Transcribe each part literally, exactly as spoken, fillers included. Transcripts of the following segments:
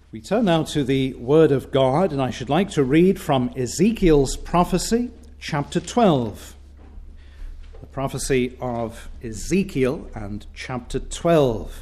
We turn now to the Word of God, and I should like to read from Ezekiel's prophecy, chapter twelve. The prophecy of Ezekiel and chapter twelve.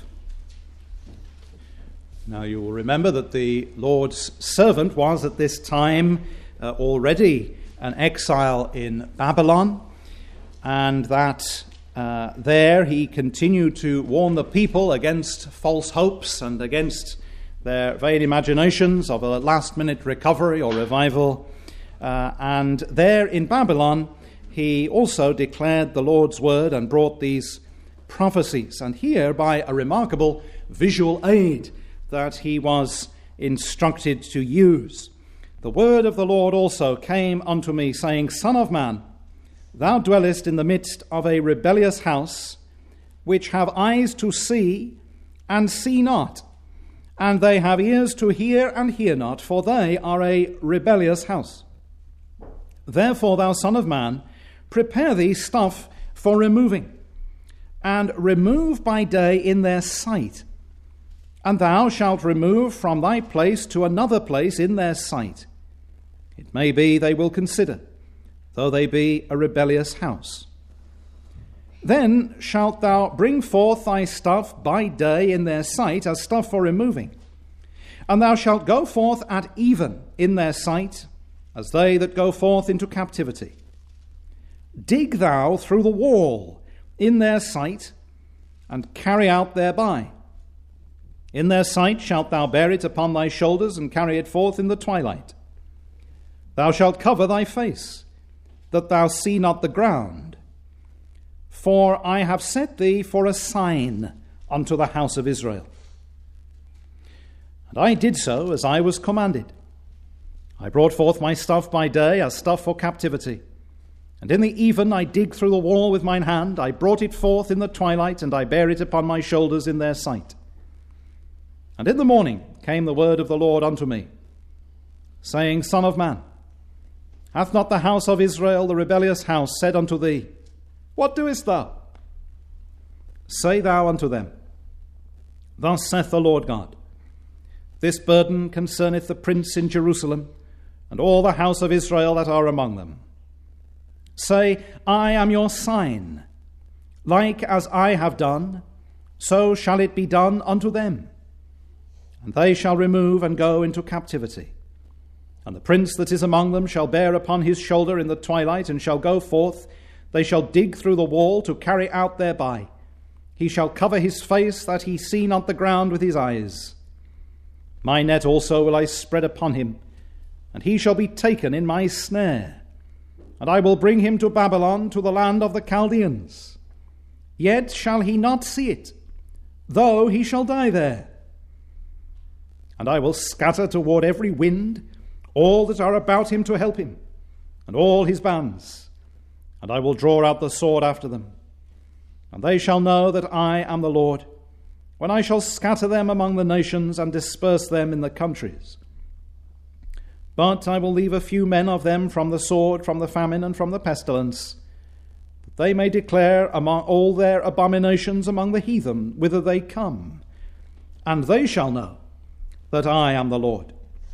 Now you will remember that the Lord's servant was at this time uh, already an exile in Babylon, and that uh, there he continued to warn the people against false hopes and against their vain imaginations of a last-minute recovery or revival. Uh, and there in Babylon, he also declared the Lord's word and brought these prophecies. And here, by a remarkable visual aid that he was instructed to use, the word of the Lord also came unto me, saying, Son of man, thou dwellest in the midst of a rebellious house, which have eyes to see and see not, and they have ears to hear and hear not, for they are a rebellious house. Therefore, thou son of man, prepare thee stuff for removing, and remove by day in their sight. And thou shalt remove from thy place to another place in their sight. It may be they will consider, though they be a rebellious house. Then shalt thou bring forth thy stuff by day in their sight as stuff for removing. And thou shalt go forth at even in their sight, as they that go forth into captivity. Dig thou through the wall in their sight, and carry out thereby. In their sight shalt thou bear it upon thy shoulders, and carry it forth in the twilight. Thou shalt cover thy face, that thou see not the ground. For I have set thee for a sign unto the house of Israel. And I did so as I was commanded. I brought forth my stuff by day as stuff for captivity. And in the even I digged through the wall with mine hand. I brought it forth in the twilight, and I bare it upon my shoulders in their sight. And in the morning came the word of the Lord unto me, saying, Son of man, hath not the house of Israel, the rebellious house, said unto thee, What doest thou? Say thou unto them, Thus saith the Lord God, This burden concerneth the prince in Jerusalem, and all the house of Israel that are among them. Say, I am your sign. Like as I have done, so shall it be done unto them. And they shall remove and go into captivity. And the prince that is among them shall bear upon his shoulder in the twilight, and shall go forth. They shall dig through the wall to carry out thereby. He shall cover his face, that he see not the ground with his eyes. My net also will I spread upon him, and he shall be taken in my snare. And I will bring him to Babylon, to the land of the Chaldeans. Yet shall he not see it, though he shall die there. And I will scatter toward every wind all that are about him to help him, and all his bands. And I will draw out the sword after them. And they shall know that I am the Lord, when I shall scatter them among the nations and disperse them in the countries. But I will leave a few men of them from the sword, from the famine, and from the pestilence, that they may declare among all their abominations among the heathen, whither they come. And they shall know that I am the Lord.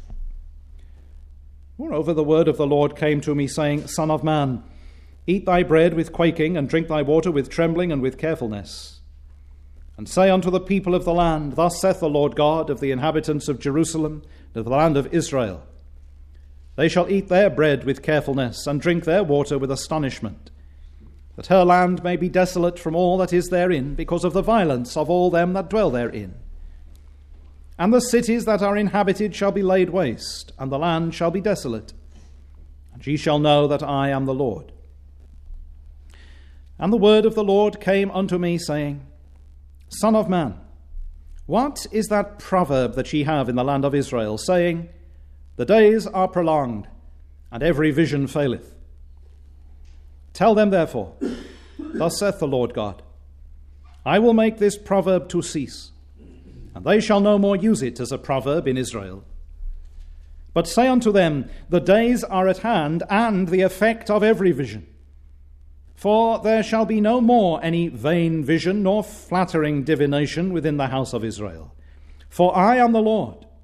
Moreover, the word of the Lord came to me, saying, Son of man, eat thy bread with quaking, and drink thy water with trembling and with carefulness. And say unto the people of the land, Thus saith the Lord God of the inhabitants of Jerusalem and of the land of Israel, They shall eat their bread with carefulness, and drink their water with astonishment, that her land may be desolate from all that is therein, because of the violence of all them that dwell therein. And the cities that are inhabited shall be laid waste, and the land shall be desolate. And ye shall know that I am the Lord. And the word of the Lord came unto me, saying, Son of man, what is that proverb that ye have in the land of Israel, saying, The days are prolonged, and every vision faileth? Tell them therefore, Thus saith the Lord God, I will make this proverb to cease, and they shall no more use it as a proverb in Israel. But say unto them, The days are at hand, and the effect of every vision. For there shall be no more any vain vision, nor flattering divination within the house of Israel. For I am the Lord,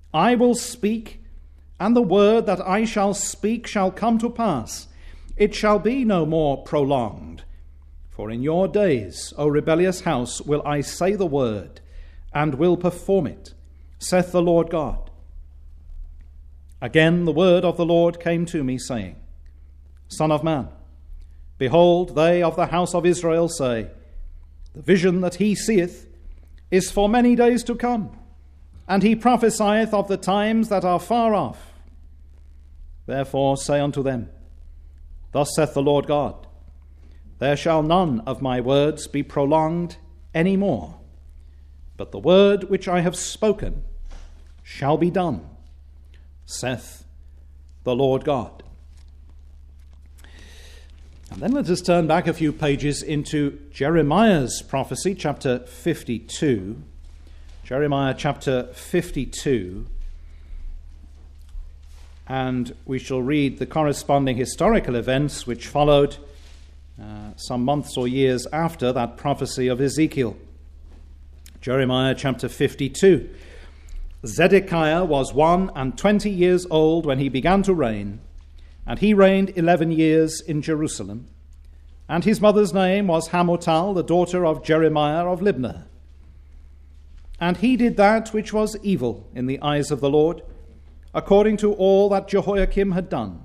I will speak, and the word that I shall speak shall come to pass. It shall be no more prolonged. For in your days, O rebellious house, will I say the word, and will perform it, saith the Lord God. Again the word of the Lord came to me, saying, Son of man, behold, they of the house of Israel say, The vision that he seeth is for many days to come, and he prophesieth of the times that are far off. Therefore say unto them, Thus saith the Lord God, There shall none of my words be prolonged any more, but the word which I have spoken shall be done, saith the Lord God. And then let us turn back a few pages into Jeremiah's prophecy, chapter fifty-two. Jeremiah chapter fifty-two. And we shall read the corresponding historical events which followed uh, some months or years after that prophecy of Ezekiel. Jeremiah chapter fifty-two. Zedekiah was one and twenty years old when he began to reign, and he reigned eleven years in Jerusalem. And his mother's name was Hamutal, the daughter of Jeremiah of Libnah. And he did that which was evil in the eyes of the Lord, according to all that Jehoiakim had done.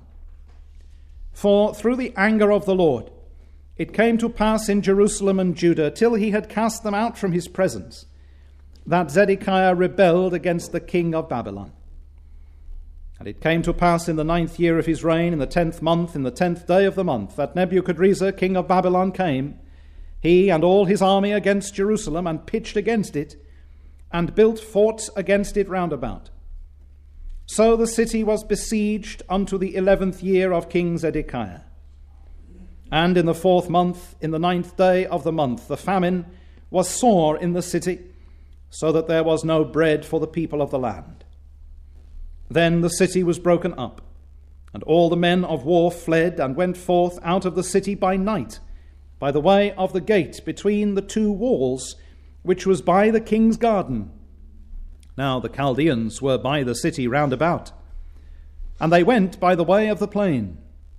For through the anger of the Lord it came to pass in Jerusalem and Judah, till he had cast them out from his presence, that Zedekiah rebelled against the king of Babylon. And it came to pass in the ninth year of his reign, in the tenth month, in the tenth day of the month, that Nebuchadrezzar, king of Babylon, came, he and all his army, against Jerusalem, and pitched against it, and built forts against it round about. So the city was besieged unto the eleventh year of King Zedekiah. And in the fourth month, in the ninth day of the month, the famine was sore in the city, so that there was no bread for the people of the land. Then the city was broken up, and all the men of war fled and went forth out of the city by night, by the way of the gate between the two walls, which was by the king's garden. Now the Chaldeans were by the city round about, and they went by the way of the plain.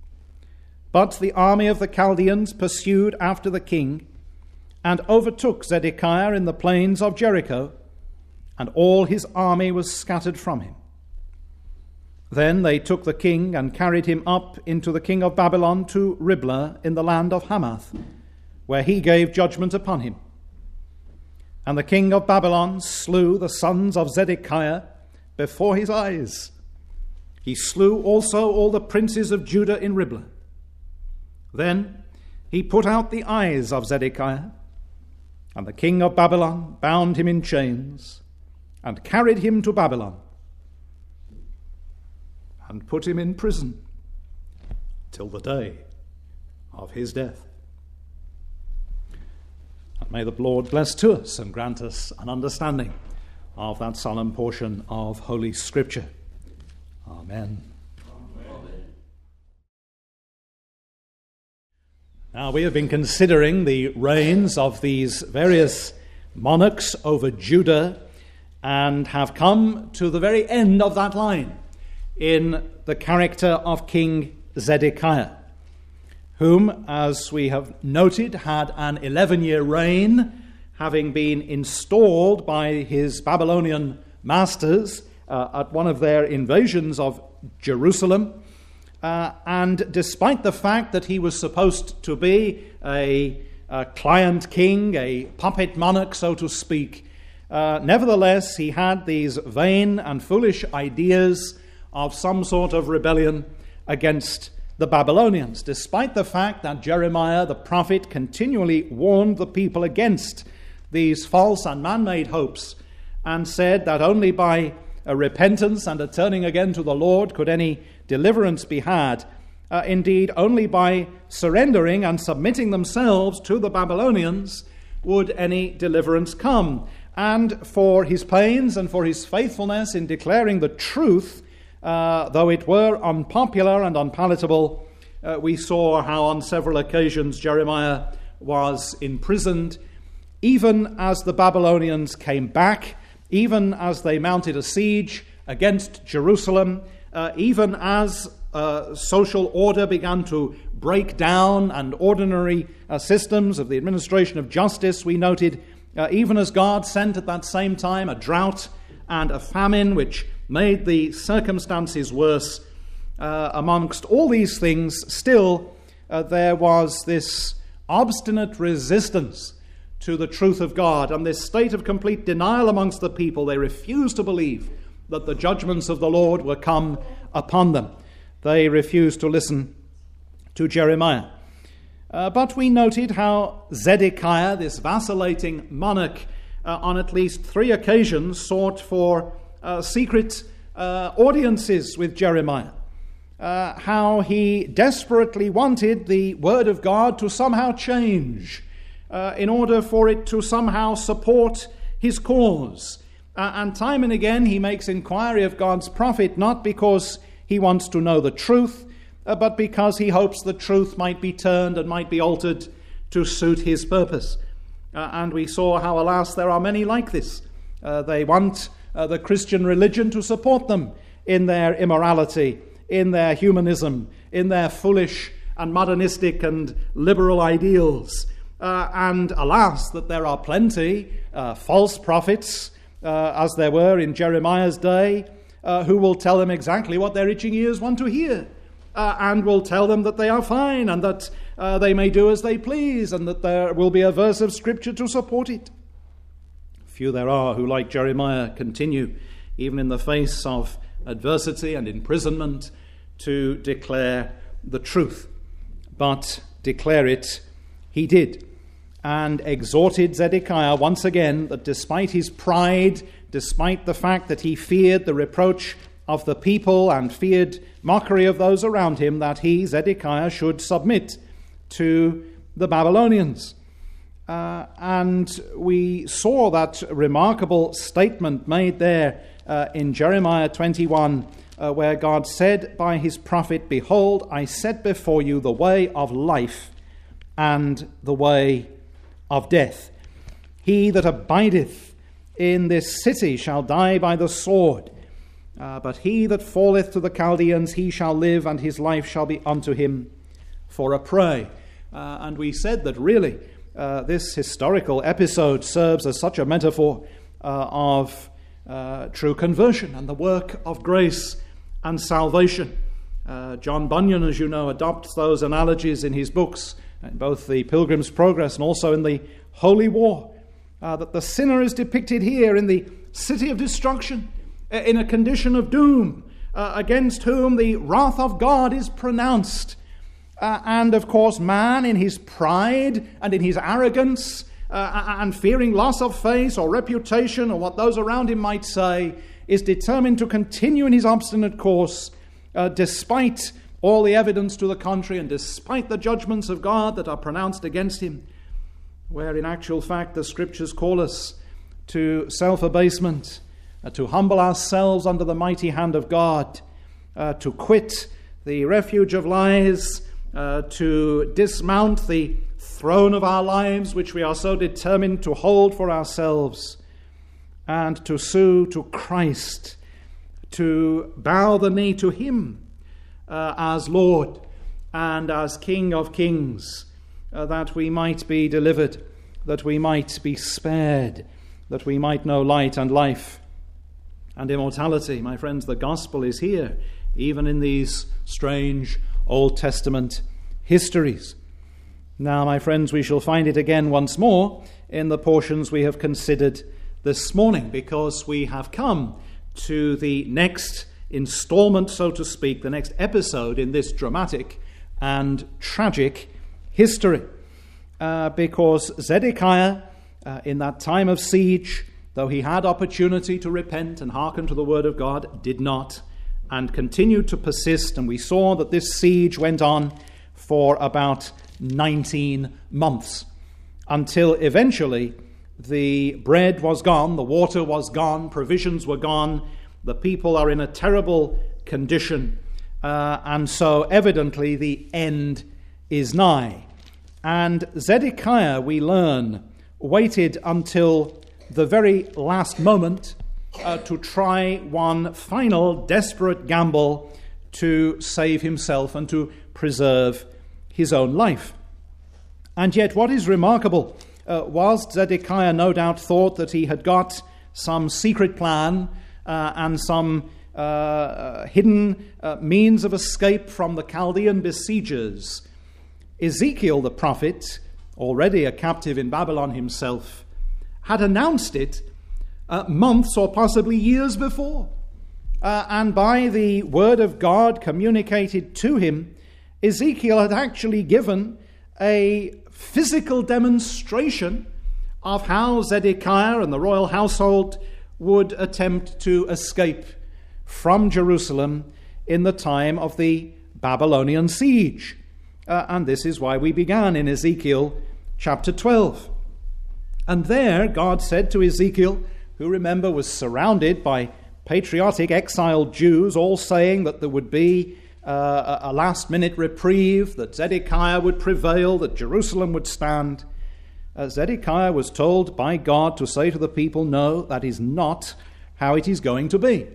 But the army of the Chaldeans pursued after the king, and overtook Zedekiah in the plains of Jericho, and all his army was scattered from him. Then they took the king and carried him up into the king of Babylon to Riblah in the land of Hamath, where he gave judgment upon him. And the king of Babylon slew the sons of Zedekiah before his eyes. He slew also all the princes of Judah in Riblah. Then he put out the eyes of Zedekiah, and the king of Babylon bound him in chains, and carried him to Babylon, and put him in prison till the day of his death. And may the Lord bless to us and grant us an understanding of that solemn portion of Holy Scripture. Amen. Now, we have been considering the reigns of these various monarchs over Judah and have come to the very end of that line in the character of King Zedekiah, whom, as we have noted, had an eleven-year reign, having been installed by his Babylonian masters uh, at one of their invasions of Jerusalem. Uh, and despite the fact that he was supposed to be a, a client king, a puppet monarch, so to speak, uh, nevertheless, he had these vain and foolish ideas of some sort of rebellion against the Babylonians, despite the fact that Jeremiah the prophet continually warned the people against these false and man-made hopes, and said that only by a repentance and a turning again to the Lord could any deliverance be had. Uh, indeed, only by surrendering and submitting themselves to the Babylonians would any deliverance come. And for his pains and for his faithfulness in declaring the truth, uh, though it were unpopular and unpalatable, uh, we saw how on several occasions Jeremiah was imprisoned, even as the Babylonians came back, even as they mounted a siege against Jerusalem, uh, even as uh, social order began to break down and ordinary uh, systems of the administration of justice, we noted, uh, even as God sent at that same time a drought and a famine which made the circumstances worse, uh, amongst all these things, still uh, there was this obstinate resistance to the truth of God and this state of complete denial amongst the people. They refused to believe that the judgments of the Lord were come upon them. They refused to listen to Jeremiah. Uh, but we noted how Zedekiah, this vacillating monarch, uh, on at least three occasions sought for uh, secret uh, audiences with Jeremiah. Uh, how he desperately wanted the word of God to somehow change uh, in order for it to somehow support his cause. Uh, and time and again he makes inquiry of God's prophet, not because he wants to know the truth, uh, but because he hopes the truth might be turned and might be altered to suit his purpose. Uh, and we saw how, alas, there are many like this. Uh, they want uh, the Christian religion to support them in their immorality, in their humanism, in their foolish and modernistic and liberal ideals. Uh, and alas, that there are plenty uh, false prophets, uh, as there were in Jeremiah's day, uh, who will tell them exactly what their itching ears want to hear, uh, and will tell them that they are fine and that uh, they may do as they please and that there will be a verse of Scripture to support it. Few there are who, like Jeremiah, continue, even in the face of adversity and imprisonment, to declare the truth. But declare it he did, and exhorted Zedekiah once again that despite his pride, despite the fact that he feared the reproach of the people and feared mockery of those around him, that he, Zedekiah, should submit to the Babylonians. Uh, and we saw that remarkable statement made there uh, in Jeremiah twenty-one, uh, where God said by his prophet, "Behold, I set before you the way of life and the way of death. He that abideth in this city shall die by the sword, uh, but he that falleth to the Chaldeans, he shall live, and his life shall be unto him for a prey." Uh, and we said that really uh, this historical episode serves as such a metaphor uh, of uh, true conversion and the work of grace and salvation. Uh, John Bunyan, as you know, adopts those analogies in his books, in both the Pilgrim's Progress and also in the Holy War, uh, that the sinner is depicted here in the city of destruction, in a condition of doom, uh, against whom the wrath of God is pronounced. Uh, and, of course, man in his pride and in his arrogance uh, and fearing loss of face or reputation or what those around him might say, is determined to continue in his obstinate course uh, despite all the evidence to the contrary and despite the judgments of God that are pronounced against him, where in actual fact the Scriptures call us to self-abasement, uh, to humble ourselves under the mighty hand of God, uh, to quit the refuge of lies, uh, to dismount the throne of our lives, which we are so determined to hold for ourselves, and to sue to Christ, to bow the knee to him uh, as Lord and as King of kings, uh, that we might be delivered, that we might be spared, that we might know light and life and immortality. My friends, the gospel is here, even in these strange Old Testament histories. Now, my friends, we shall find it again once more in the portions we have considered this morning, because we have come to the next installment, so to speak, the next episode in this dramatic and tragic history. Uh, because Zedekiah, uh, in that time of siege, though he had opportunity to repent and hearken to the word of God, did not, and continued to persist. And we saw that this siege went on for about nineteen months, until eventually the bread was gone, the water was gone, provisions were gone, the people are in a terrible condition, uh, and so evidently the end is nigh. And Zedekiah, we learn, waited until the very last moment uh, to try one final desperate gamble to save himself and to preserve his own life. And yet what is remarkable, uh, whilst Zedekiah no doubt thought that he had got some secret plan uh, and some uh, hidden uh, means of escape from the Chaldean besiegers, Ezekiel the prophet, already a captive in Babylon himself, had announced it uh, months or possibly years before. Uh, and by the word of God communicated to him, Ezekiel had actually given a physical demonstration of how Zedekiah and the royal household would attempt to escape from Jerusalem in the time of the Babylonian siege. Uh, and this is why we began in Ezekiel chapter twelve. And there God said to Ezekiel, who remember was surrounded by patriotic exiled Jews, all saying that there would be uh, a last-minute reprieve, that Zedekiah would prevail, that Jerusalem would stand. Uh, Zedekiah was told by God to say to the people, no, that is not how it is going to be.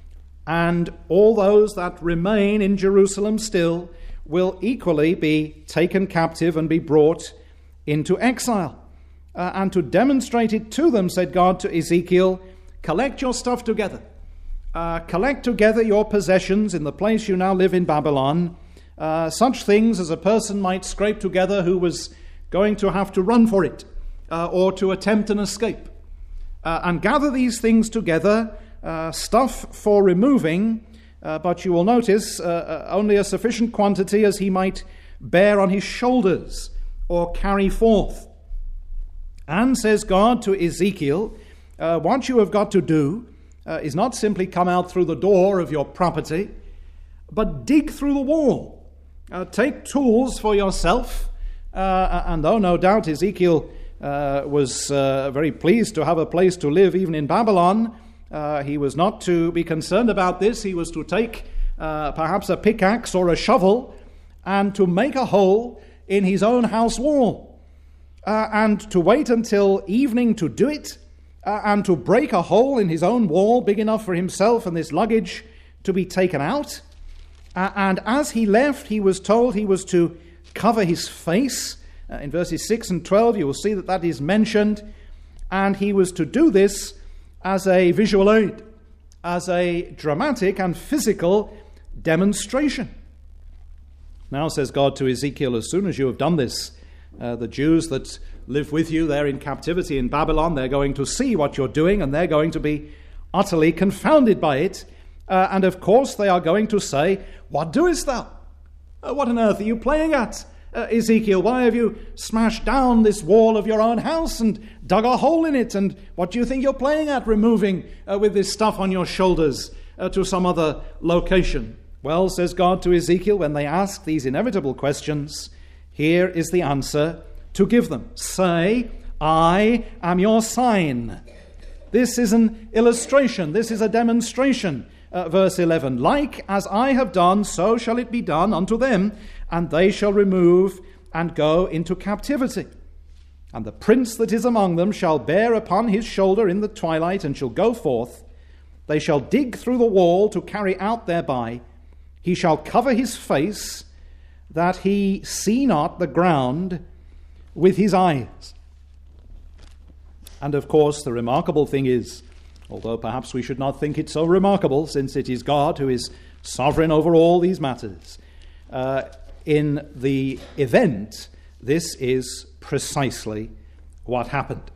And all those that remain in Jerusalem still will equally be taken captive and be brought into exile. Uh, and to demonstrate it to them, said God to Ezekiel, collect your stuff together. Uh, collect together your possessions in the place you now live in Babylon, uh, such things as a person might scrape together who was going to have to run for it uh, or to attempt an escape. Uh, and gather these things together, uh, stuff for removing, uh, but you will notice uh, uh, only a sufficient quantity as he might bear on his shoulders or carry forth. And, says God to Ezekiel, uh, what you have got to do Uh, is not simply come out through the door of your property, but dig through the wall. Uh, take tools for yourself. Uh, and though no doubt Ezekiel uh, was uh, very pleased to have a place to live even in Babylon, uh, he was not to be concerned about this. He was to take uh, perhaps a pickaxe or a shovel and to make a hole in his own house wall. Uh, and to wait until evening to do it, Uh, and to break a hole in his own wall big enough for himself and this luggage to be taken out. Uh, and as he left, he was told he was to cover his face. Uh, in verses six and twelve, you will see that that is mentioned. And he was to do this as a visual aid, as a dramatic and physical demonstration. Now, says God to Ezekiel, as soon as you have done this, uh, the Jews that live with you there in captivity in Babylon, they're going to see what you're doing, and they're going to be utterly confounded by it. Uh, and of course they are going to say, what doest thou? Uh, what on earth are you playing at, uh, Ezekiel? Why have you smashed down this wall of your own house and dug a hole in it? And what do you think you're playing at, removing uh, with this stuff on your shoulders uh, to some other location? Well, says God to Ezekiel, when they ask these inevitable questions, here is the answer to give them. Say, I am your sign. This is an illustration. This is a demonstration. Uh, verse eleven, like as I have done, so shall it be done unto them, and they shall remove and go into captivity. And the prince that is among them shall bear upon his shoulder in the twilight, and shall go forth. They shall dig through the wall to carry out thereby. He shall cover his face, that he see not the ground with his eyes. And of course, the remarkable thing is, although perhaps we should not think it so remarkable, since it is God who is sovereign over all these matters, uh, in the event, this is precisely what happened.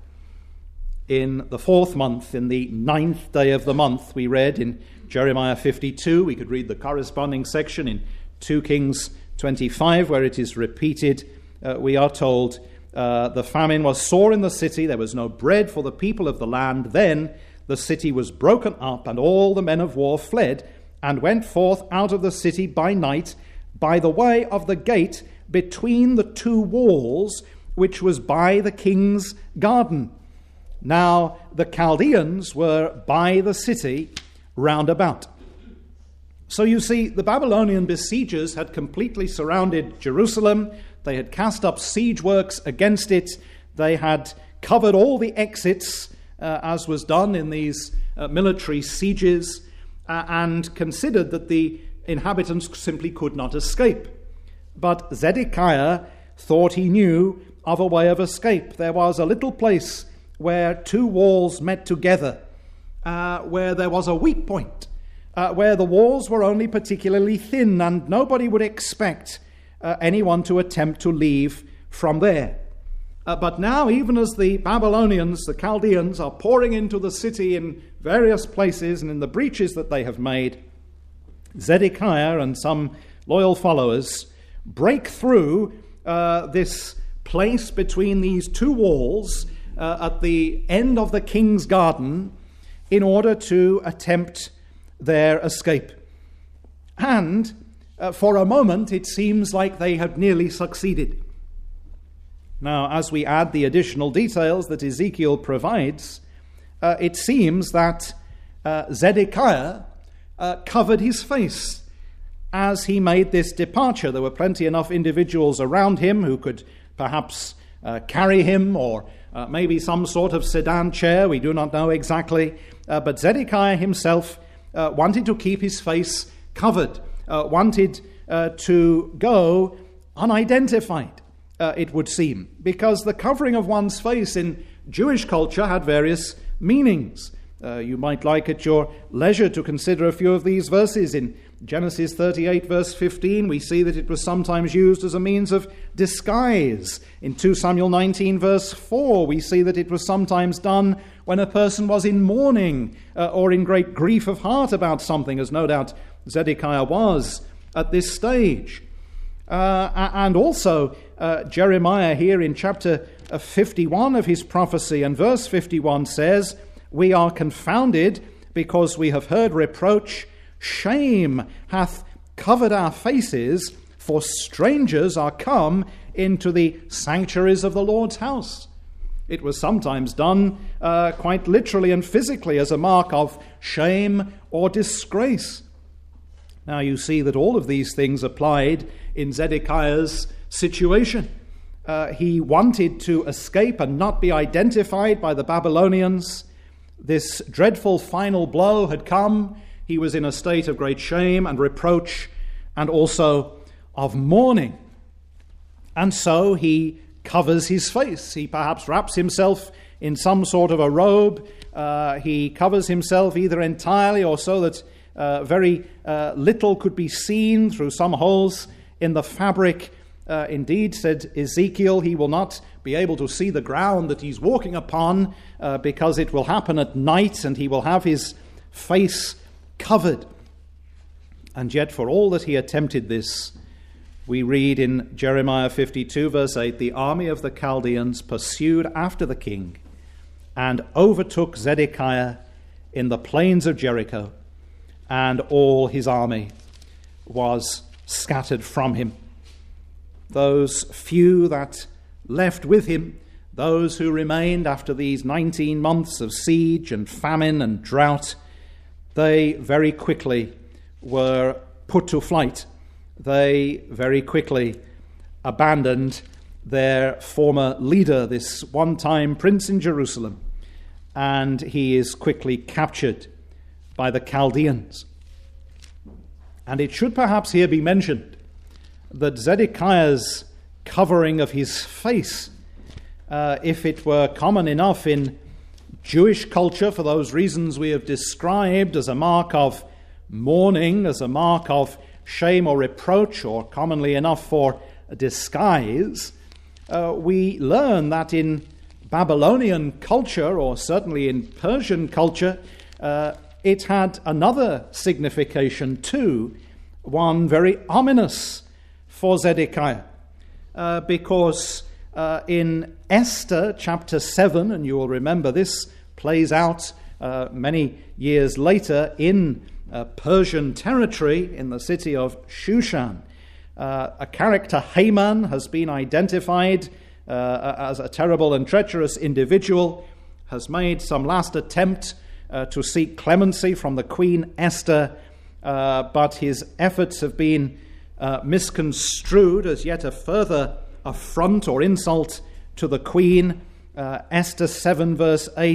In the fourth month, in the ninth day of the month, we read in Jeremiah fifty-two, we could read the corresponding section in two Kings twenty-five, where it is repeated, uh, we are told, Uh, the famine was sore in the city, there was no bread for the people of the land. Then the city was broken up, and all the men of war fled, and went forth out of the city by night, by the way of the gate between the two walls, which was by the king's garden. Now the Chaldeans were by the city round about. So you see, the Babylonian besiegers had completely surrounded Jerusalem. They had cast up siege works against it. They had covered all the exits, uh, as was done in these uh, military sieges, uh, and considered that the inhabitants simply could not escape. But Zedekiah thought he knew of a way of escape. There was a little place where two walls met together, uh, where there was a weak point, uh, where the walls were only particularly thin, and nobody would expect uh, anyone to attempt to leave from there. Uh, but now, even as the Babylonians, the Chaldeans, are pouring into the city in various places and in the breaches that they have made, Zedekiah and some loyal followers break through uh, this place between these two walls uh, at the end of the king's garden in order to attempt their escape. And uh, for a moment, it seems like they had nearly succeeded. Now, as we add the additional details that Ezekiel provides, uh, it seems that uh, Zedekiah uh, covered his face as he made this departure. There were plenty enough individuals around him who could perhaps uh, carry him, or uh, maybe some sort of sedan chair, we do not know exactly. Uh, but Zedekiah himself uh, wanted to keep his face covered, uh, wanted uh, to go unidentified. Uh, it would seem, because the covering of one's face in Jewish culture had various meanings. Uh, you might like at your leisure to consider a few of these verses. In Genesis thirty-eight, verse fifteen, we see that it was sometimes used as a means of disguise. In Second Samuel nineteen, verse four, we see that it was sometimes done when a person was in mourning uh, or in great grief of heart about something, as no doubt Zedekiah was at this stage. Uh, and also, uh, Jeremiah here in chapter fifty-one of his prophecy and verse fifty-one says, "We are confounded because we have heard reproach. Shame hath covered our faces, for strangers are come into the sanctuaries of the Lord's house." It was sometimes done uh, quite literally and physically as a mark of shame or disgrace. Now you see that all of these things applied in Zedekiah's situation. Uh, he wanted to escape and not be identified by the Babylonians. This dreadful final blow had come. He was in a state of great shame and reproach and also of mourning. And so he covers his face. He perhaps wraps himself in some sort of a robe. Uh, he covers himself either entirely or so that uh, very uh, little could be seen through some holes in the fabric. Uh, indeed, said Ezekiel, he will not be able to see the ground that he's walking upon uh, because it will happen at night and he will have his face covered. And yet, for all that he attempted this, we read in Jeremiah fifty-two, verse eight, "The army of the Chaldeans pursued after the king and overtook Zedekiah in the plains of Jericho, and all his army was scattered from him." Those few that left with him, those who remained after these nineteen months of siege and famine and drought, they very quickly were put to flight. They very quickly abandoned their former leader, this one-time prince in Jerusalem, and he is quickly captured by the Chaldeans. And it should perhaps here be mentioned that Zedekiah's covering of his face, uh, if it were common enough in Jewish culture for those reasons we have described, as a mark of mourning, as a mark of shame or reproach, or commonly enough for a disguise, uh, we learn that in Babylonian culture, or certainly in Persian culture, uh, it had another signification too, one very ominous for Zedekiah, uh, because uh, in Esther chapter seven, and you will remember this plays out uh, many years later in uh, Persian territory in the city of Shushan, uh, a character Haman has been identified uh, as a terrible and treacherous individual, has made some last attempt uh, to seek clemency from the Queen Esther, uh, but his efforts have been Uh, misconstrued as yet a further affront or insult to the queen. Uh, Esther seven verse eight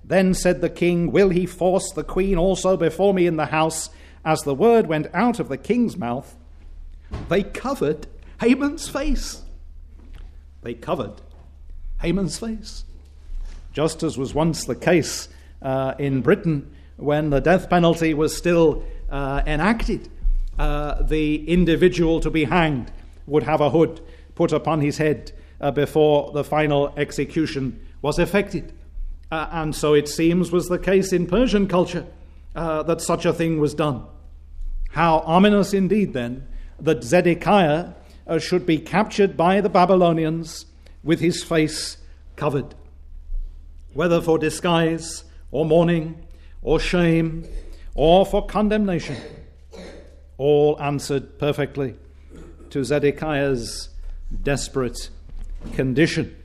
Then said the king, will he force the queen also before me in the house? As the word went out of the king's mouth, they covered Haman's face. They covered Haman's face. Just as was once the case uh, in Britain when the death penalty was still uh, enacted, uh, the individual to be hanged would have a hood put upon his head uh, before the final execution was effected. Uh, and so it seems was the case in Persian culture uh, that such a thing was done. How ominous indeed then that Zedekiah uh, should be captured by the Babylonians with his face covered. Whether for disguise or mourning or shame or for condemnation, all answered perfectly to Zedekiah's desperate condition.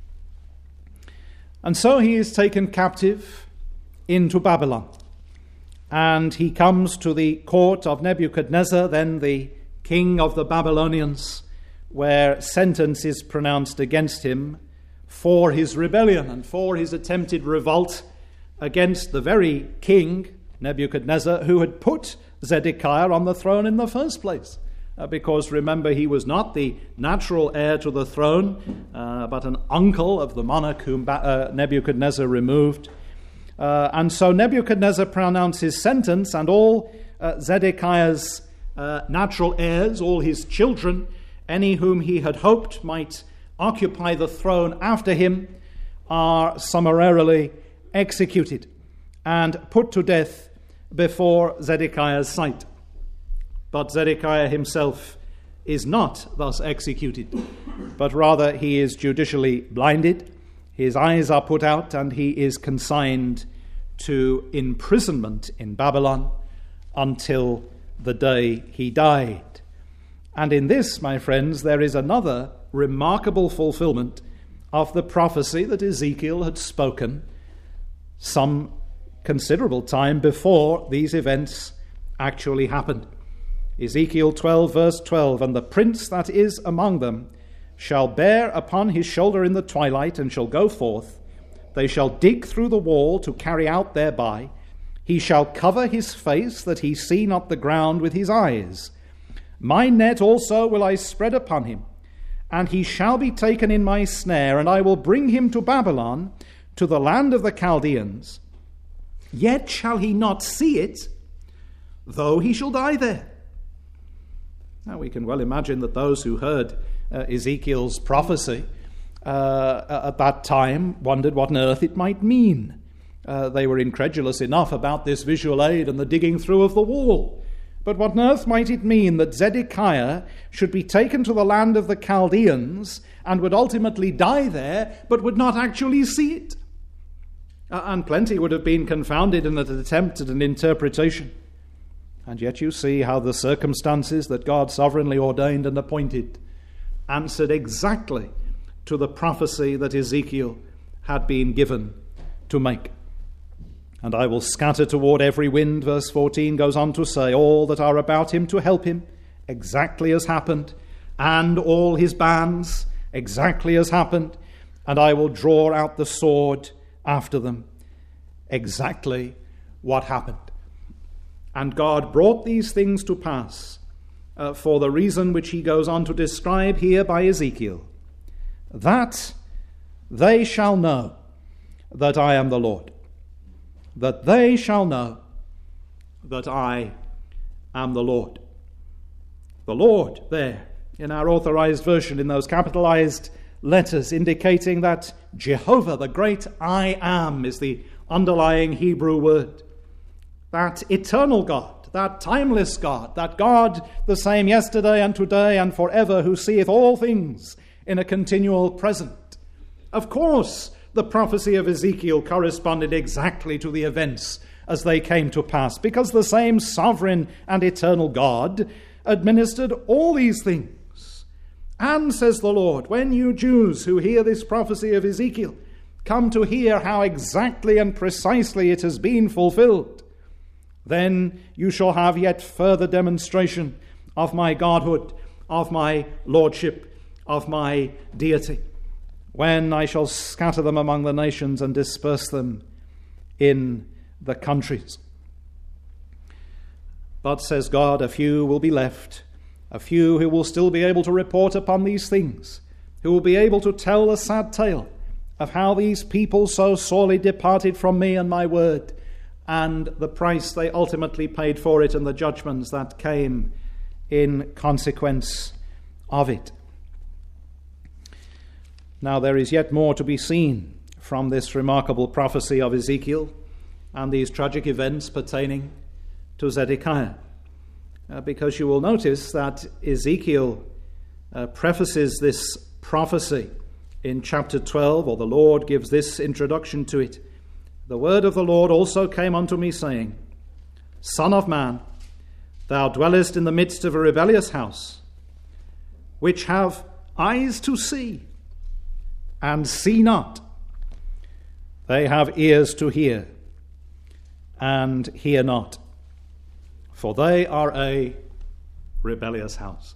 And so he is taken captive into Babylon, and he comes to the court of Nebuchadnezzar, then the king of the Babylonians, where sentence is pronounced against him for his rebellion and for his attempted revolt against the very king, Nebuchadnezzar, who had put Zedekiah on the throne in the first place. Uh, because remember, he was not the natural heir to the throne, uh, but an uncle of the monarch whom ba- uh, Nebuchadnezzar removed. Uh, and so Nebuchadnezzar pronounces sentence, and all uh, Zedekiah's uh, natural heirs, all his children, any whom he had hoped might occupy the throne after him, are summarily executed and put to death before Zedekiah's sight. But Zedekiah himself is not thus executed, but rather he is judicially blinded, his eyes are put out, and he is consigned to imprisonment in Babylon until the day he died. And in this, my friends, there is another remarkable fulfillment of the prophecy that Ezekiel had spoken some considerable time before these events actually happened. Ezekiel twelve, verse twelve, and the prince that is among them shall bear upon his shoulder in the twilight, and shall go forth. They shall dig through the wall to carry out thereby. He shall cover his face, that he see not the ground with his eyes. My net also will I spread upon him, and he shall be taken in my snare, and I will bring him to Babylon, to the land of the Chaldeans. Yet shall he not see it, though he shall die there. Now we can well imagine that those who heard uh, Ezekiel's prophecy uh, at that time wondered what on earth it might mean. Uh, they were incredulous enough about this visual aid and the digging through of the wall. But what on earth might it mean that Zedekiah should be taken to the land of the Chaldeans and would ultimately die there, but would not actually see it? Uh, and plenty would have been confounded in an attempt at an interpretation. And yet you see how the circumstances that God sovereignly ordained and appointed answered exactly to the prophecy that Ezekiel had been given to make. And I will scatter toward every wind, verse fourteen goes on to say, all that are about him to help him, exactly as happened, and all his bands, exactly as happened, and I will draw out the sword after them. Exactly what happened. And God brought these things to pass uh, for the reason which he goes on to describe here by Ezekiel, that they shall know that I am the Lord, that they shall know that I am the Lord. The Lord there in our authorized version, in those capitalized letters, indicating that Jehovah, the great I am, is the underlying Hebrew word. That eternal God, that timeless God, that God the same yesterday and today and forever, who seeth all things in a continual present. Of course, the prophecy of Ezekiel corresponded exactly to the events as they came to pass, because the same sovereign and eternal God administered all these things. And, says the Lord, when you Jews who hear this prophecy of Ezekiel come to hear how exactly and precisely it has been fulfilled, then you shall have yet further demonstration of my godhood, of my lordship, of my deity, when I shall scatter them among the nations and disperse them in the countries. But, says God, a few will be left, a few who will still be able to report upon these things, who will be able to tell the sad tale of how these people so sorely departed from me and my word, and the price they ultimately paid for it and the judgments that came in consequence of it. Now there is yet more to be seen from this remarkable prophecy of Ezekiel and these tragic events pertaining to Zedekiah, uh, because you will notice that Ezekiel uh, prefaces this prophecy in chapter twelve, or the Lord gives this introduction to it. The word of the Lord also came unto me, saying, Son of man, thou dwellest in the midst of a rebellious house, which have eyes to see, and see not. They have ears to hear, and hear not. For they are a rebellious house.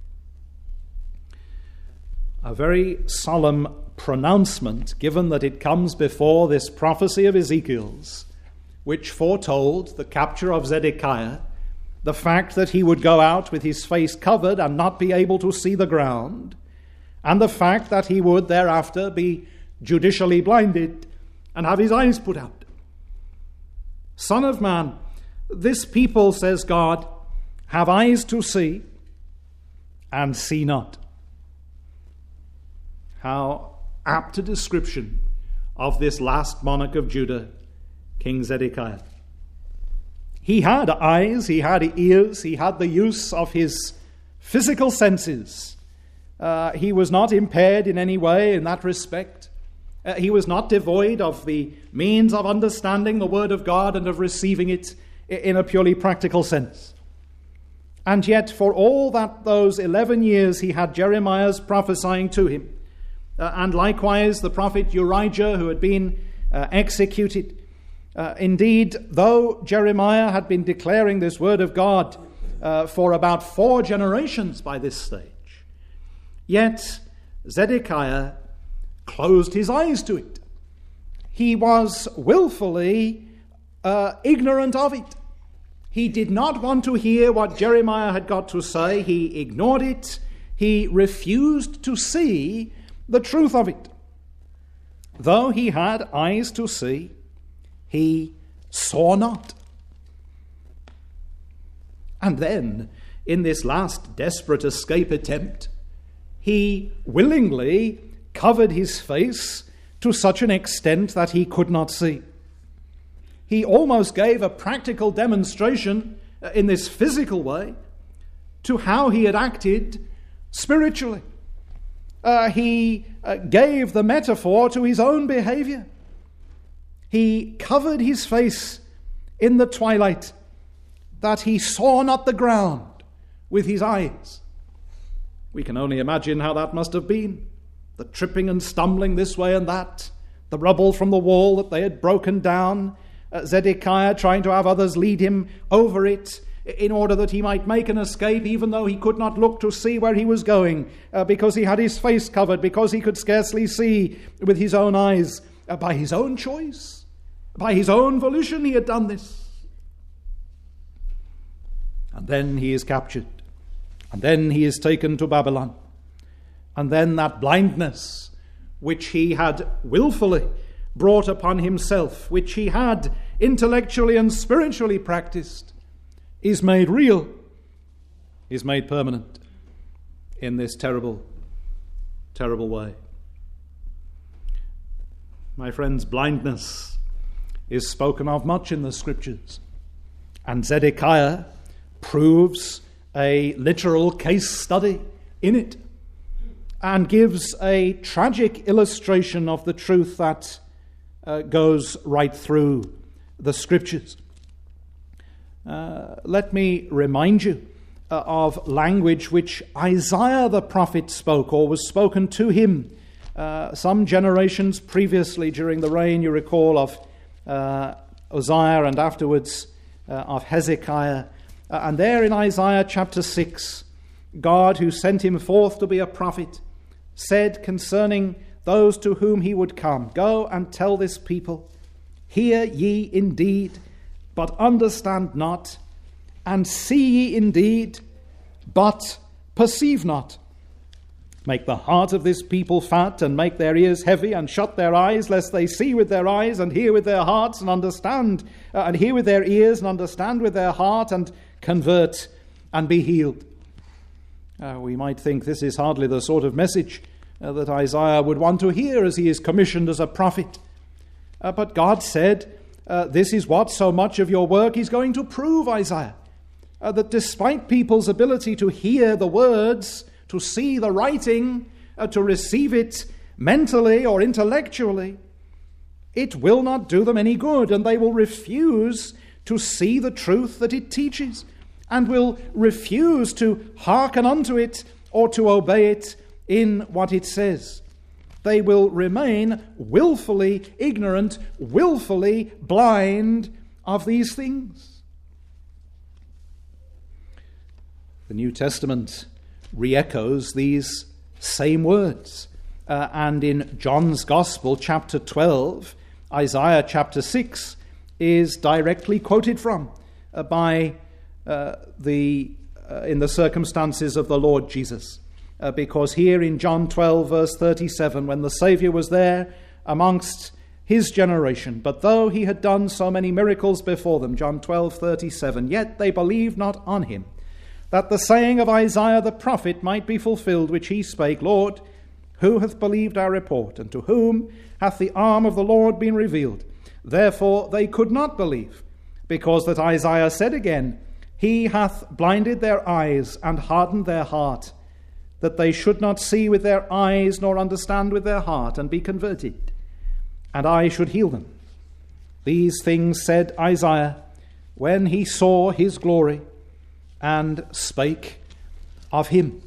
A very solemn pronouncement, given that it comes before this prophecy of Ezekiel's, which foretold the capture of Zedekiah, the fact that he would go out with his face covered and not be able to see the ground, and the fact that he would thereafter be judicially blinded and have his eyes put out. Son of man, this people, says God, have eyes to see and see not. How apt a description of this last monarch of Judah, King Zedekiah. He had eyes, he had ears, he had the use of his physical senses. Uh, he was not impaired in any way in that respect. Uh, he was not devoid of the means of understanding the word of God and of receiving it in a purely practical sense. And yet, for all that those eleven years he had Jeremiah's prophesying to him, uh, and likewise the prophet Urijah, who had been uh, executed. Uh, indeed, though Jeremiah had been declaring this word of God uh, for about four generations by this stage, yet Zedekiah closed his eyes to it. He was willfully uh, ignorant of it. He did not want to hear what Jeremiah had got to say. He ignored it. He refused to see the truth of it. Though he had eyes to see, he saw not. And then, in this last desperate escape attempt, he willingly covered his face to such an extent that he could not see. He almost gave a practical demonstration in this physical way to how he had acted spiritually. Uh, he uh, gave the metaphor to his own behavior. He covered his face in the twilight, that he saw not the ground with his eyes. We can only imagine how that must have been. The tripping and stumbling this way and that, the rubble from the wall that they had broken down, uh, Zedekiah trying to have others lead him over it in order that he might make an escape, even though he could not look to see where he was going, uh, because he had his face covered, because he could scarcely see with his own eyes. Uh, by his own choice, by his own volition, he had done this. And then he is captured. And then he is taken to Babylon. And then that blindness which he had willfully brought upon himself, which he had intellectually and spiritually practiced, is made real, is made permanent in this terrible, terrible way. My friends, blindness is spoken of much in the Scriptures. And Zedekiah proves a literal case study in it, and gives a tragic illustration of the truth that uh, goes right through the Scriptures. Uh, let me remind you uh, of language which Isaiah the prophet spoke, or was spoken to him uh, some generations previously during the reign, you recall, of uh, Uzziah and afterwards uh, of Hezekiah. Uh, and there in Isaiah chapter six, God, who sent him forth to be a prophet, said concerning those to whom he would come, "Go and tell this people, Hear ye indeed, but understand not, and see ye indeed, but perceive not. Make the heart of this people fat, and make their ears heavy, and shut their eyes, lest they see with their eyes, and hear with their hearts, and understand, uh, and hear with their ears, and understand with their heart, and convert, and be healed. Uh, we might think this is hardly the sort of message uh, that Isaiah would want to hear as he is commissioned as a prophet. Uh, but God said, uh, this is what so much of your work is going to prove, Isaiah. Uh, that despite people's ability to hear the words, to see the writing, uh, to receive it mentally or intellectually, it will not do them any good, and they will refuse to see the truth that it teaches, and will refuse to hearken unto it or to obey it in what it says. They will remain willfully ignorant, willfully blind of these things. The New Testament re-echoes these same words. Uh, and in John's Gospel, chapter twelve, Isaiah chapter six is directly quoted from uh, by uh, the uh, in the circumstances of the Lord Jesus. Uh, because here in John twelve, verse thirty-seven, when the Saviour was there amongst his generation, but though he had done so many miracles before them, John twelve, thirty-seven, yet they believed not on him, that the saying of Isaiah the prophet might be fulfilled, which he spake, Lord, who hath believed our report, and to whom hath the arm of the Lord been revealed? Therefore they could not believe, because that Isaiah said again, He hath blinded their eyes and hardened their heart, that they should not see with their eyes, nor understand with their heart, and be converted, and I should heal them. These things said Isaiah when he saw his glory, and spake of him.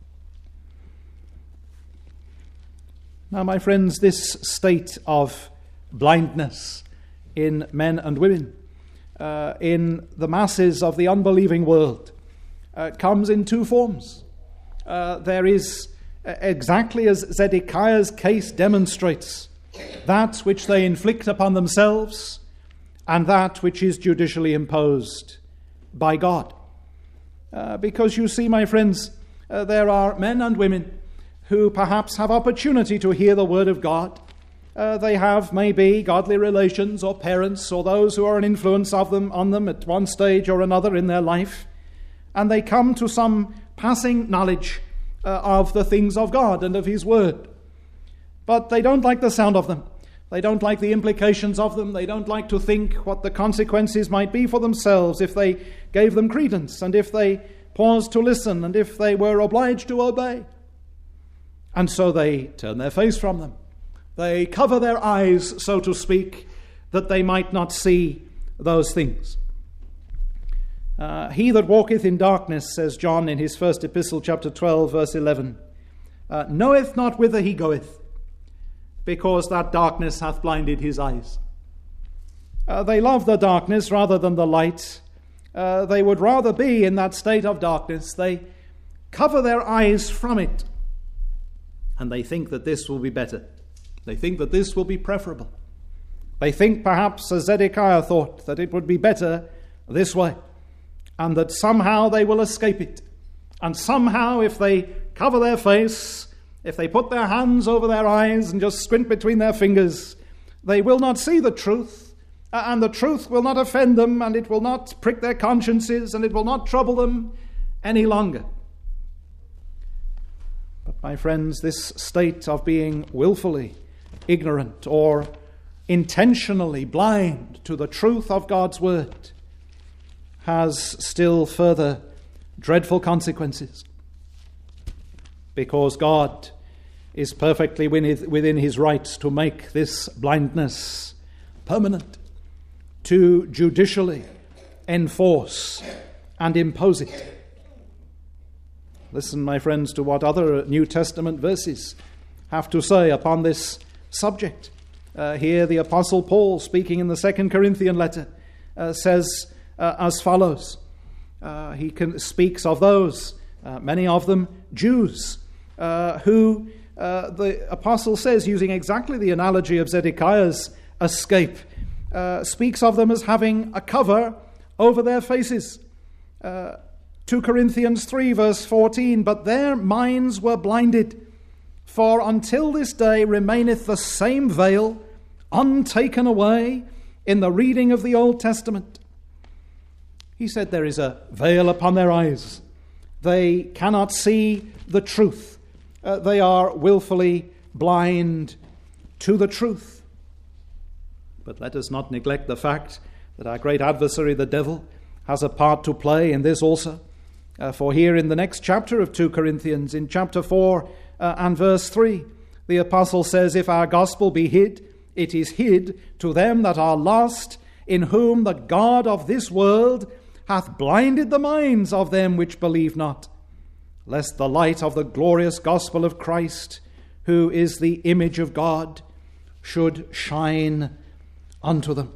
Now, my friends, this state of blindness in men and women, uh, in the masses of the unbelieving world, uh, comes in two forms. Uh, there is, uh, exactly as Zedekiah's case demonstrates, that which they inflict upon themselves and that which is judicially imposed by God. Uh, because you see, my friends, uh, there are men and women who perhaps have opportunity to hear the word of God. Uh, they have maybe godly relations or parents or those who are an influence of them on them at one stage or another in their life. And they come to some passing knowledge uh, of the things of God and of his word. But they don't like the sound of them. They don't like the implications of them. They don't like to think what the consequences might be for themselves if they gave them credence, and if they paused to listen, and if they were obliged to obey. And so they turn their face from them. They cover their eyes, so to speak, that they might not see those things. Uh, he that walketh in darkness, says John in his first epistle, chapter twelve, verse eleven, uh, knoweth not whither he goeth, because that darkness hath blinded his eyes. Uh, they love the darkness rather than the light. Uh, they would rather be in that state of darkness. They cover their eyes from it, and they think that this will be better. They think that this will be preferable. They think, perhaps, as Zedekiah thought, that it would be better this way, and that somehow they will escape it. And somehow, if they cover their face, if they put their hands over their eyes and just squint between their fingers, they will not see the truth, and the truth will not offend them, and it will not prick their consciences, and it will not trouble them any longer. But, my friends, this state of being willfully ignorant or intentionally blind to the truth of God's word has still further dreadful consequences, because God is perfectly within his rights to make this blindness permanent, to judicially enforce and impose it. Listen, my friends, to what other New Testament verses have to say upon this subject. Uh, here the Apostle Paul, speaking in the Second Corinthian letter, uh, says uh, as follows. Uh, he can, speaks of those, uh, many of them Jews, uh, who uh, the Apostle says, using exactly the analogy of Zedekiah's escape, uh, speaks of them as having a cover over their faces. Uh, Second Corinthians three verse fourteen, but their minds were blinded, for until this day remaineth the same veil, untaken away in the reading of the Old Testament. He said there is a veil upon their eyes. They cannot see the truth. Uh, they are willfully blind to the truth. But let us not neglect the fact that our great adversary, the devil, has a part to play in this also. Uh, for here in the next chapter of Second Corinthians, in chapter four uh, and verse three, the apostle says, if our gospel be hid, it is hid to them that are lost, in whom the God of this world hath blinded the minds of them which believe not, lest the light of the glorious gospel of Christ, who is the image of God, should shine unto them.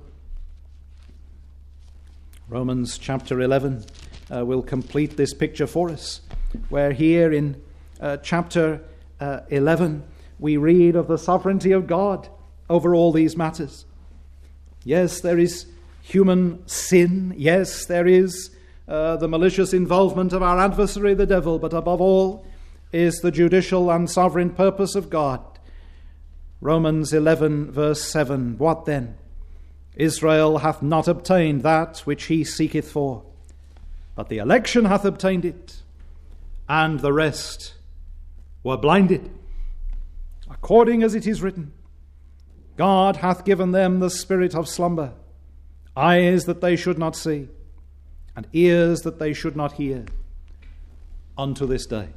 Romans chapter eleven uh, will complete this picture for us, where here in uh, chapter uh, eleven we read of the sovereignty of God over all these matters. Yes, there is human sin. Yes, there is uh, the malicious involvement of our adversary, the devil, but above all is the judicial and sovereign purpose of God. Romans eleven verse seven, what then? Israel hath not obtained that which he seeketh for, but the election hath obtained it, and the rest were blinded. According as it is written, God hath given them the spirit of slumber, eyes that they should not see, and ears that they should not hear, unto this day.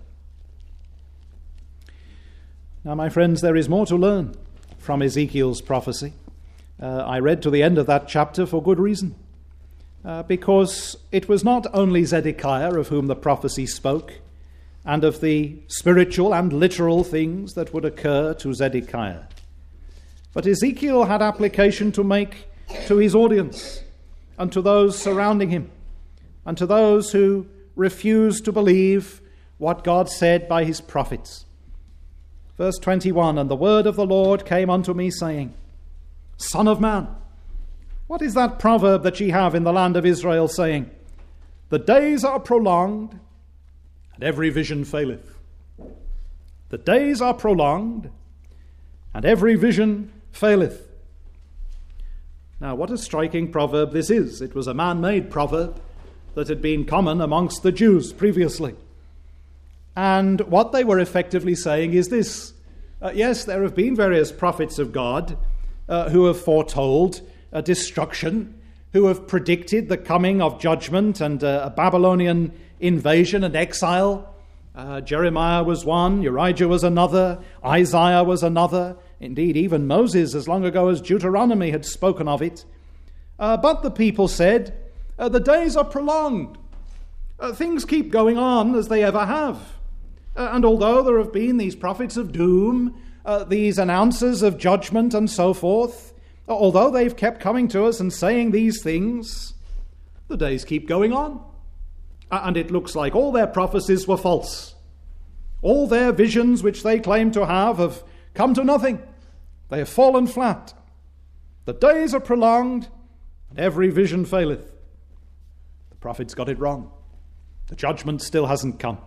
Now, my friends, there is more to learn from Ezekiel's prophecy. Uh, I read to the end of that chapter for good reason, uh, because it was not only Zedekiah of whom the prophecy spoke, and of the spiritual and literal things that would occur to Zedekiah, but Ezekiel had application to make to his audience, and to those surrounding him, and to those who refused to believe what God said by his prophets. Verse twenty-one, and the word of the Lord came unto me, saying, Son of man, what is that proverb that ye have in the land of Israel, saying, the days are prolonged, and every vision faileth? The days are prolonged, and every vision faileth. Now, what a striking proverb this is. It was a man-made proverb that had been common amongst the Jews previously. And what they were effectively saying is this. Uh, yes, there have been various prophets of God uh, who have foretold a destruction, who have predicted the coming of judgment and uh, a Babylonian invasion and exile. Uh, Jeremiah was one, Elijah was another, Isaiah was another. Indeed, even Moses, as long ago as Deuteronomy, had spoken of it. Uh, but the people said, uh, the days are prolonged. Uh, things keep going on as they ever have. Uh, and although there have been these prophets of doom, uh, these announcers of judgment and so forth, uh, although they've kept coming to us and saying these things, the days keep going on. Uh, and it looks like all their prophecies were false. All their visions which they claim to have have come to nothing. They have fallen flat. The days are prolonged, and every vision faileth. The prophets got it wrong. The judgment still hasn't come.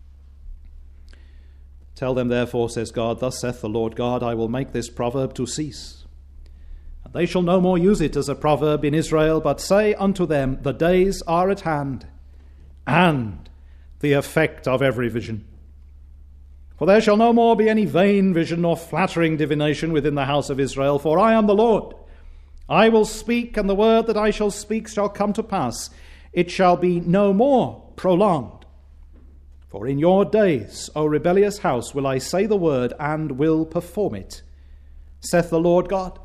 Tell them, therefore, says God, thus saith the Lord God, I will make this proverb to cease. And they shall no more use it as a proverb in Israel, but say unto them, the days are at hand, and the effect of every vision. For there shall no more be any vain vision nor flattering divination within the house of Israel, for I am the Lord. I will speak, and the word that I shall speak shall come to pass. It shall be no more prolonged. For in your days, O rebellious house, will I say the word, and will perform it, saith the Lord God.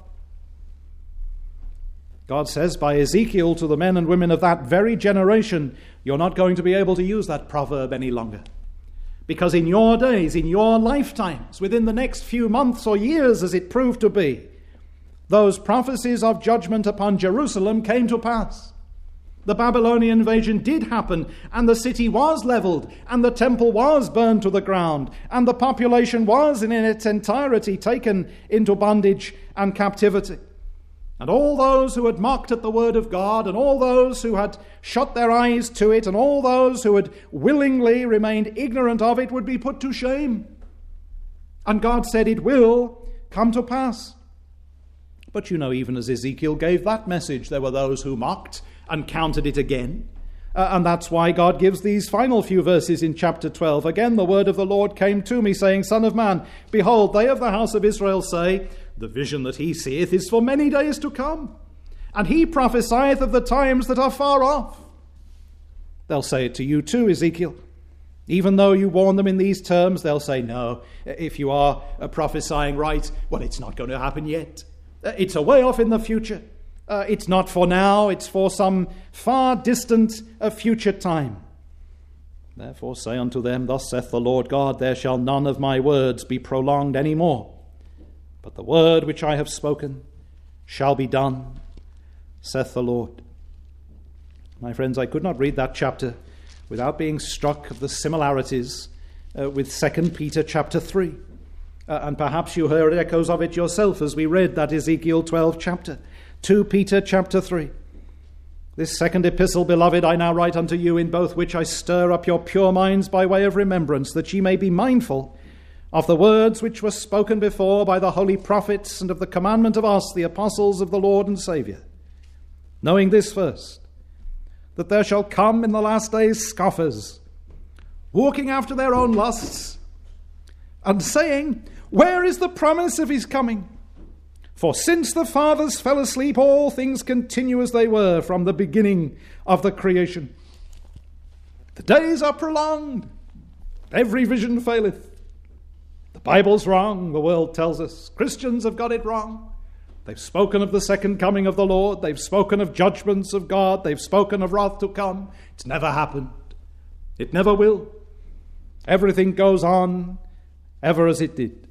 God says by Ezekiel to the men and women of that very generation, you're not going to be able to use that proverb any longer. Because in your days, in your lifetimes, within the next few months or years as it proved to be, those prophecies of judgment upon Jerusalem came to pass. The Babylonian invasion did happen, and the city was leveled, and the temple was burned to the ground, and the population was in its entirety taken into bondage and captivity. And all those who had mocked at the word of God, and all those who had shut their eyes to it, and all those who had willingly remained ignorant of it would be put to shame. And God said it will come to pass. But you know, even as Ezekiel gave that message, there were those who mocked and counted it again. Uh, and that's why God gives these final few verses in chapter twelve. Again, the word of the Lord came to me, saying, Son of man, behold, they of the house of Israel say, the vision that he seeth is for many days to come, and he prophesieth of the times that are far off. They'll say it to you too, Ezekiel. Even though you warn them in these terms, they'll say, no, if you are uh, prophesying right, well, it's not going to happen yet. Uh, it's a way off in the future. Uh, it's not for now, it's for some far distant uh, future time. Therefore say unto them, Thus saith the Lord God, there shall none of my words be prolonged any more, but the word which I have spoken shall be done, saith the Lord. My friends, I could not read that chapter without being struck of the similarities uh, with Second Peter chapter three. Uh, and perhaps you heard echoes of it yourself as we read that Ezekiel twelve chapter. Second Peter chapter three. This second epistle, beloved, I now write unto you, in both which I stir up your pure minds by way of remembrance, that ye may be mindful of the words which were spoken before by the holy prophets, and of the commandment of us, the apostles of the Lord and Saviour. Knowing this first, that there shall come in the last days scoffers, walking after their own lusts, and saying, Where is the promise of his coming? For since the fathers fell asleep, all things continue as they were from the beginning of the creation. The days are prolonged, every vision faileth. The Bible's wrong, the world tells us. Christians have got it wrong. They've spoken of the second coming of the Lord. They've spoken of judgments of God. They've spoken of wrath to come. It's never happened. It never will. Everything goes on ever as it did.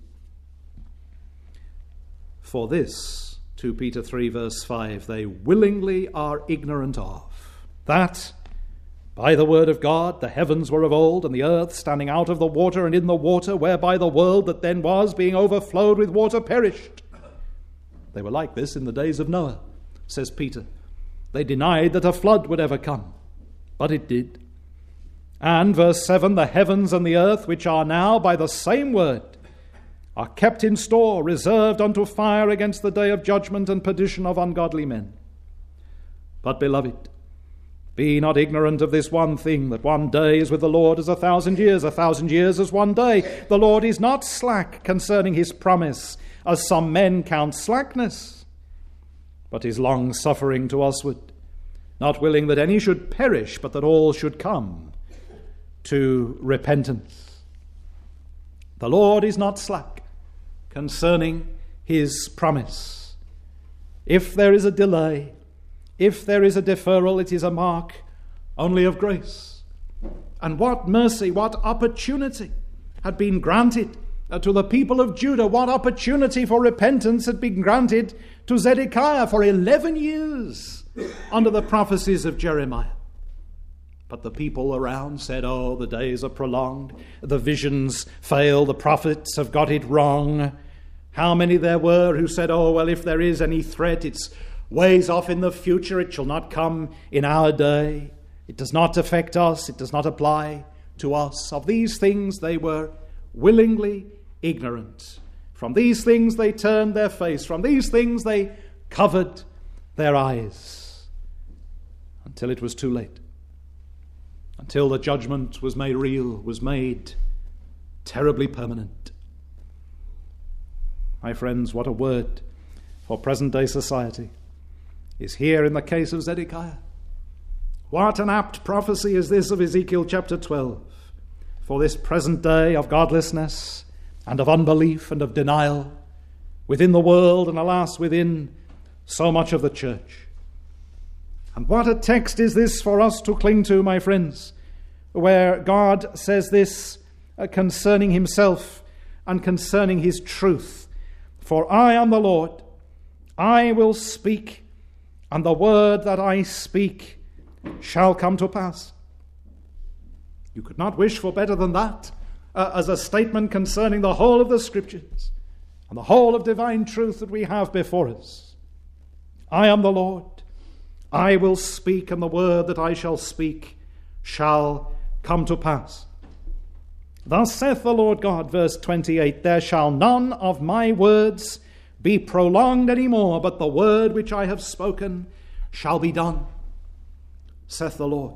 For this, Second Peter three verse five, they willingly are ignorant of, that by the word of God the heavens were of old, and the earth standing out of the water and in the water, whereby the world that then was, being overflowed with water, perished. They were like this in the days of Noah, says Peter. They denied that a flood would ever come, but it did. And, verse seven, the heavens and the earth, which are now by the same word, are kept in store, reserved unto fire against the day of judgment and perdition of ungodly men. But, beloved, be not ignorant of this one thing, that one day is with the Lord as a thousand years, a thousand years as one day. The Lord is not slack concerning his promise, as some men count slackness, but is long-suffering to usward, not willing that any should perish, but that all should come to repentance. The Lord is not slack concerning his promise. If there is a delay, if there is a deferral, it is a mark only of grace. And what mercy, what opportunity had been granted to the people of Judah, what opportunity for repentance had been granted to Zedekiah for eleven years under the prophecies of Jeremiah. But the people around said, oh, the days are prolonged, the visions fail, the prophets have got it wrong. How many there were who said, oh, well, if there is any threat, it's ways off in the future, it shall not come in our day. It does not affect us, it does not apply to us. Of these things they were willingly ignorant. From these things they turned their face. From these things they covered their eyes until it was too late. Until the judgment was made real, was made terribly permanent. My friends, what a word for present-day society is here in the case of Zedekiah. What an apt prophecy is this of Ezekiel chapter twelve for this present day of godlessness and of unbelief and of denial within the world and, alas, within so much of the church. And what a text is this for us to cling to, my friends, where God says this uh, concerning himself and concerning his truth. For I am the Lord, I will speak, and the word that I speak shall come to pass. You could not wish for better than that uh, as a statement concerning the whole of the Scriptures and the whole of divine truth that we have before us. I am the Lord. I will speak, and the word that I shall speak shall come to pass. Thus saith the Lord God, verse twenty-eight, there shall none of my words be prolonged any more, but the word which I have spoken shall be done, saith the Lord.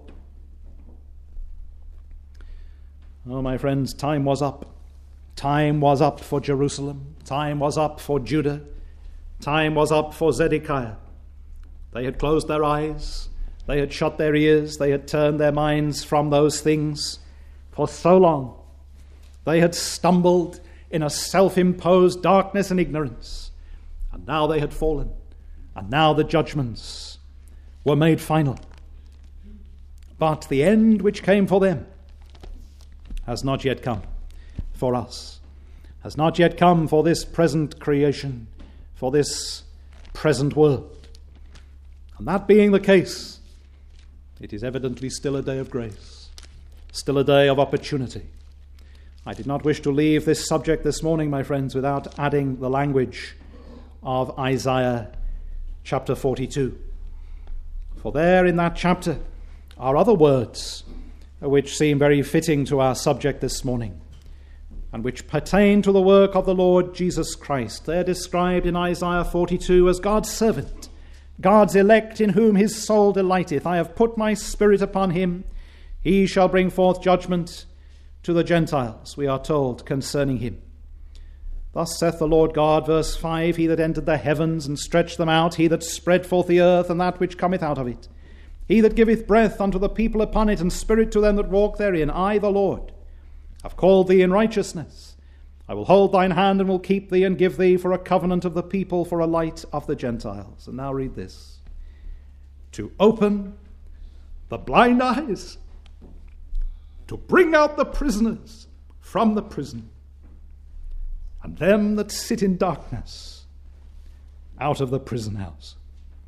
Oh, my friends, time was up. Time was up for Jerusalem. Time was up for Judah. Time was up for Zedekiah. They had closed their eyes. They had shut their ears. They had turned their minds from those things for so long. They had stumbled in a self-imposed darkness and ignorance. And now they had fallen. And now the judgments were made final. But the end which came for them has not yet come for us, has not yet come for this present creation, for this present world. And that being the case, it is evidently still a day of grace, still a day of opportunity. I did not wish to leave this subject this morning, my friends, without adding the language of Isaiah chapter forty-two. For there in that chapter are other words which seem very fitting to our subject this morning, and which pertain to the work of the Lord Jesus Christ. They're described in Isaiah forty-two as God's servant, God's elect, in whom his soul delighteth. I have put my spirit upon him. He shall bring forth judgment to the Gentiles, we are told concerning him. Thus saith the Lord God, verse five, he that entered the heavens and stretched them out, he that spread forth the earth and that which cometh out of it, he that giveth breath unto the people upon it, and spirit to them that walk therein, I, the Lord, have called thee in righteousness. I will hold thine hand, and will keep thee, and give thee for a covenant of the people, for a light of the Gentiles. And now read this. To open the blind eyes, to bring out the prisoners from the prison, and them that sit in darkness out of the prison house.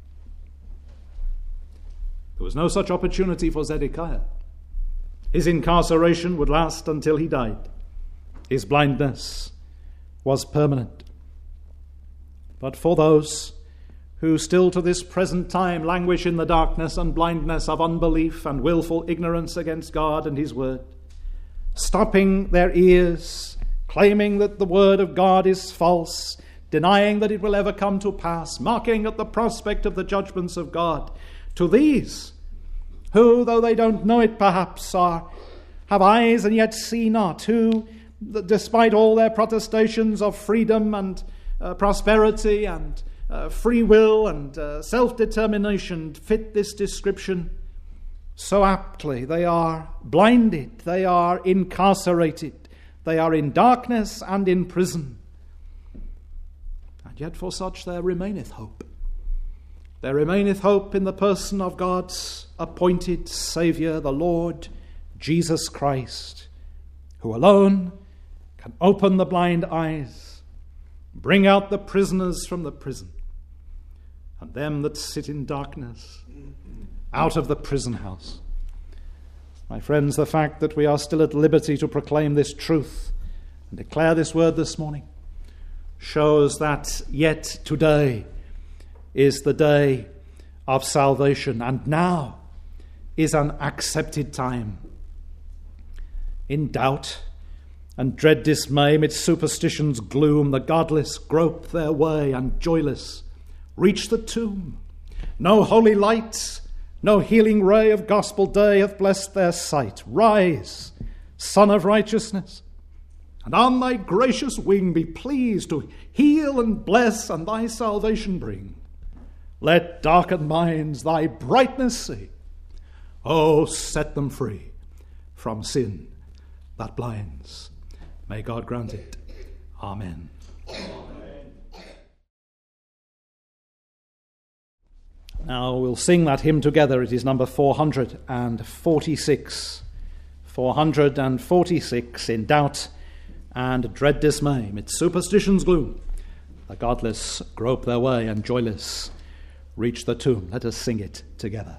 There was no such opportunity for Zedekiah. His incarceration would last until he died. His blindness was permanent. But for those who still to this present time languish in the darkness and blindness of unbelief and willful ignorance against God and his word, stopping their ears, claiming that the word of God is false, denying that it will ever come to pass, mocking at the prospect of the judgments of God, to these, who, though they don't know it perhaps, are, have eyes and yet see not, who, despite all their protestations of freedom and uh, prosperity and uh, free will and uh, self-determination, fit this description so aptly. They are blinded, they are incarcerated, they are in darkness and in prison. And yet for such there remaineth hope. There remaineth hope in the person of God's appointed Saviour, the Lord Jesus Christ, who alone can open the blind eyes, bring out the prisoners from the prison, and them that sit in darkness out of the prison house. My friends, the fact that we are still at liberty to proclaim this truth and declare this word this morning shows that yet today is the day of salvation, and now is an accepted time. In doubt and dread dismay, amidst superstition's gloom, the godless grope their way and joyless reach the tomb. No holy light, no healing ray of gospel day hath blessed their sight. Rise, Son of righteousness, and on thy gracious wing be pleased to heal and bless, and thy salvation bring. Let darkened minds thy brightness see. Oh, set them free from sin that blinds. May God grant it. Amen. Amen. Now we'll sing that hymn together. It is number four hundred forty-six. four hundred forty-six, in doubt and dread dismay, mid superstition's gloom, the godless grope their way and joyless reach the tomb. Let us sing it together.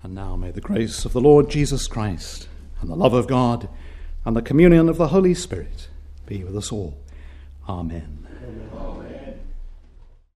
And now may the grace of the Lord Jesus Christ and the love of God and the communion of the Holy Spirit be with us all. Amen. Amen.